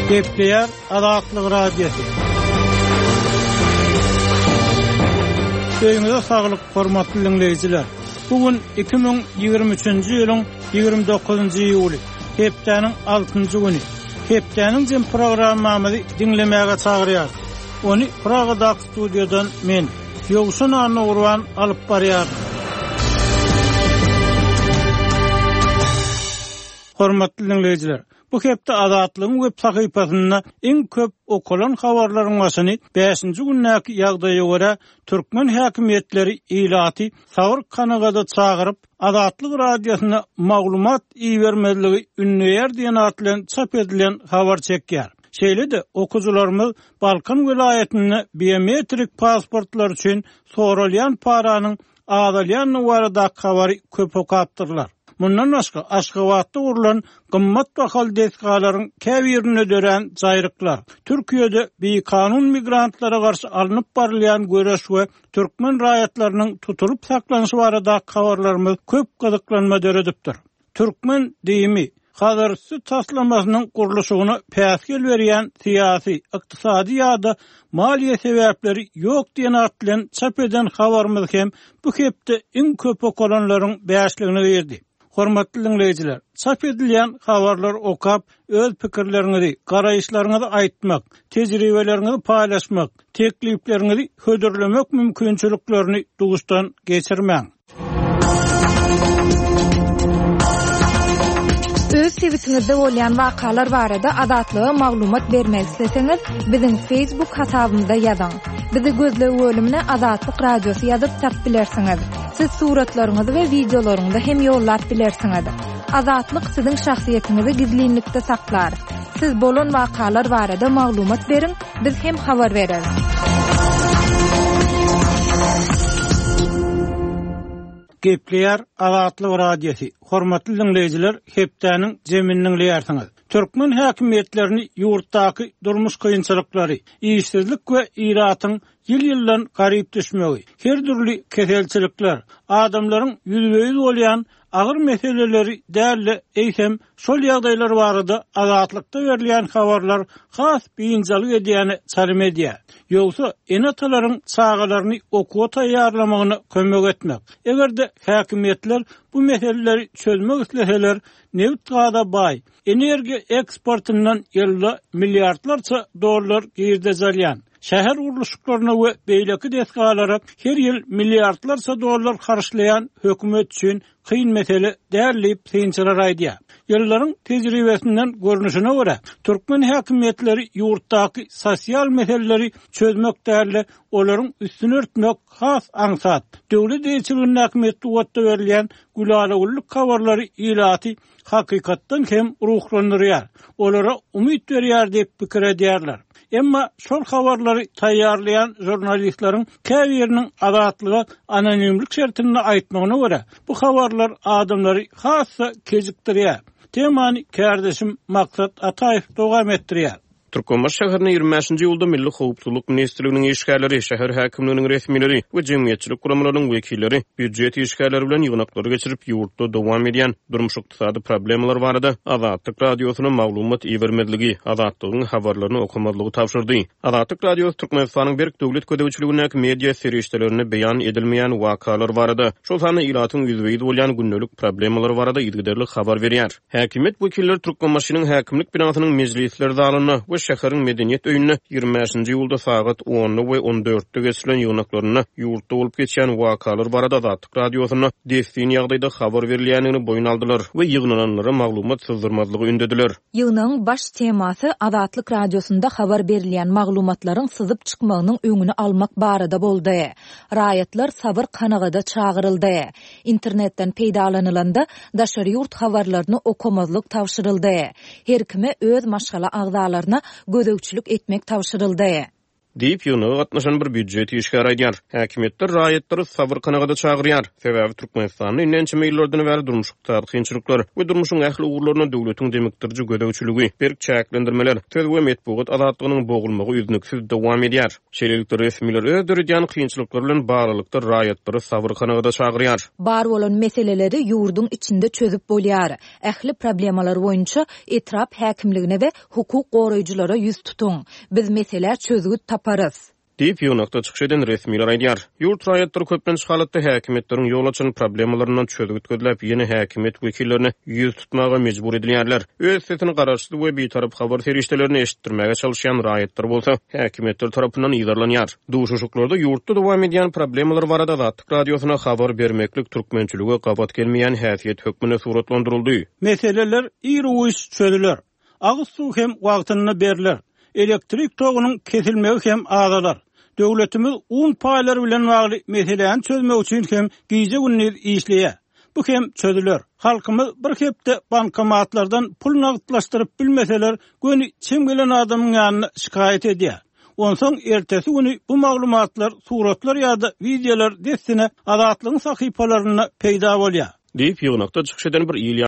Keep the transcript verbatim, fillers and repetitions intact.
Gepleyer Azatlyk Radiosu. Öýüňize saglyk, hormatly dinleýijiler. Bugün iki bin ýygrimi üçinji ýylyň ýygrimi dokuzunjy iýuly, hepdeniň altynjy güni. Hepdeniň jem programmamyzy dinlemäge çagyrýar. Ony Pragadak studiodan men Ýogşun Anurwan alyp barýar. Hormatly dinleýijiler, bu hepde Azatlygyň web sahypasyna iň köp okulan habarlaryň başyny beşinji günnäki ýagdaýa görä türkmen häkimetleri ilaty Sawr Kanagada çagyryp Azatlyk radiosyna maglumat iýermezligi ünlüýär diýen at bilen çap edilen habar çekýär. Şeýle-de okujularymyz Balkan vilayetine biometrik pasportlar üçin sorulýan paranyň azalýan barada habary köp okapdyrlar. Mundan başga Aşgabatda urulan gymmat bahal deskalaryň käbirini dören jaýryklar. Türkiýede beýkanun migrantlara garşy alınıp barylýan göreş we türkmen raýatlarynyň tutulup saklanyşy barada habarlarymyz köp gyzyklanma döredipdir. Türkmen diýimi hazır süt taslamasynyň gurulşygyna päsgel berýän syýasy, ykdysady ýa-da maliýe sebäpleri ýok diýen at bilen çap eden habarymyz hem bu hepde iň köp okulanlaryň beşligini berdi. Hormatly dinleýijiler, çap edilýän habarlar okap, öz pikirleriňizi, garaýşlaryňyzy aýtmak, tejribeleriňizi paýlaşmak, teklipleriňizi hödürlemek mümkinçiliklerini duguşdan geçirmäň. Öz tweetiňizde bolýan wakalar barada Azatlyga maglumat bermek isteseňiz, biziň Facebook hasabymyzda ýazyň. Bizi gözlegi bölümine Azatlyk Radiosu ýazyp tap bilersiňiz. Siz suratlaryňyzy we videolaryňyzy hem ýollap bilersiňiz. Azatlyk siziň şahsiýetiniňizi gizlinlikde saklar. Siz bolan wakalar barada maglumat beriň, biz hem habar bereriz. Gepleyer Azatlyk Radiosu. Hormatly dinleýijiler, hepdeniň jeminiň ýartyňyz. Türkmen häkimetlerini ýurtdaky durmuş kynçylyklary, işsizlik we iratyň ýyl-ýyldan garyp düşmegi, her türlü keselçilikler, adamlaryň ýüzbeýiz bolýan agyr meseleleri däli eýsem şol ýagdaýlar barada Azatlykda berilýän habarlar has biňjalyk edýäni çalym edýär. Ýogsa enatalaryň çağalaryny okuwa taýýarlamagyna kömek etmek. Egerde häkimetler bu meseleleri çözmek isleseler, neft gada baý, energiýa eksportyndan ýylda milliardlarça dollar girdezalýan. Şäher uruluşlaryna we beýleki deskalara her ýyl milliardlarça dollar harçlayan hökümet üçin kyn mesele därlip synçylar aýdýar. Ýyllaryň tejribesinden görnüşine görä, türkmen häkimetleri ýurtdaky sosial meseleleri çözmek därli olaryň üstüne örtmek has aňsat. Döwlet eýçiliginiň häkimetde wagtda berilýän gülalagullyk habarlary ilaty hakykatdan hem ruhlandyrýar. Olara umyt berýär diýip pikir edýärler. Emma şol habarlary taýýarlayan jurnalistlaryň käbiriniň Azatlyga anonimlik şertini aýtmagyna görä, bu habarlar adamlary hassa kejikdirýär. Temany kardeşim Maksat Ataýew dowam etdirýär. Türkmenbaş şäherine ýygrimi beşinji ýylda Milli Howpsuzlyk Ministrliginiň işgärleri, şäher häkimliginiň resmileri we jemgyýetçilik guramlarynyň wekilleri büdjet işgärleri bilen ýygnaklary geçirip ýurtda dowam edýän durmuş ykdysady problemalar barada Azatlyk radiosyna maglumat iýermezligi, Azatlygyň habarlaryny okumadlygy tapşyrdy. Azatlyk radiosu Türkmenistanyň berk döwlet ködäwçiliginiň media serişdelerini beýan edilmeýän wakalar barada, şol sany ilatyň ýüzbeýiz bolýan günnälik problemalar barada ýygyderli habar berýär. Häkimet wekilleri Türkmenbaşynyň häkimlik binasynyň mejlisler zalyna we şäheriň medeniýet öýüne ýygrimi beşinji ýylda sagat on we on dörtde geçilen ýygnaklaryna ýurtda bolup geçýän wakalar barada Azatlyk radiosyna destin ýagdaýda habar berilýänini boýun aldylar we ýygnalanlara maglumat syzdyrmazlygy ündediler. Ýygynyň baş temasy Azatlyk radiosunda habar berilýän maglumatlaryň syzyp çykmagynyň öňüni almak barada boldy. Raýatlar Sawr Kanagada çagyryldy. İnternetden peýdalanylanda daşary ýurt habarlaryny okumazlyk tawşyryldy. Her kime öz maşgala agzalaryna gödöwçilik etmek tawşyryldy. Diýip ýygyna gatnaşan bir büdjet işgär aýdýar. Häkimetler raýatlary sabr kanagada çagyrýar. Sebäbi Türkmenistanyň inençe meýillerden bäri durmuşykda kynçylyklar we durmuşyň ähli ugurlaryna döwletiň demekdirji gödäwçiligi, berk çäklendirmeler, töz we metbuat azatlygynyň bogulmagy üznüksiz dowam edýär. Şeýlelikde resmiler ödürýän kynçylyklar bilen baralykda raýatlary sabr kanagada çagyrýar. Bar bolan meseleleri ýurduň içinde çözüp bolýar. Ähli problemalar boýunça etrap häkimligine we hukuk goraýjylara ýüz tutuň. Biz mesele çözüp taparız. Diýip ýonakda çykyş eden resmiler aýdýar. Ýurt raýatlary köplenç halatda häkimetleriň ýol açan problemalarynyň çözüp gödülip ýene häkimet wekillerini ýüz tutmaga mejbur edilýärler. Öz setini garaşdy we betarap habar feriştelerini eşitdirmäge çalışýan raýatlar bolsa, häkimetler tarapyndan ýydarlanýar. Duşuşuklarda ýurtda dowam edýän problemalar barada Azatlyk radiosuna habar bermeklik türkmençiligi gabat gelmeýän häsiýet hökmüne suratlandyryldy. Meseleler ýyryş çözüler. Agyz suw hem wagtyny berler. Elektrik togynyň kesilmegi hem azalar. Döwletimiz un paýlary bilen bagly meseleni çözmek üçin hem giýje günler işleýär. Bu hem çözüler. Halkymyz bir hepde bankomatlardan pul nagdlaşdyryp bilmeseler, göni çim gelen adamyň ýanyna şikayet edýär. Onsoň ertesi güni bu maglumatlar, suratlar ýa-da videolar destine Azatlygyň sahypalaryna peýda bolýar. Diýip ýygnakda çykyş eden bir ýyl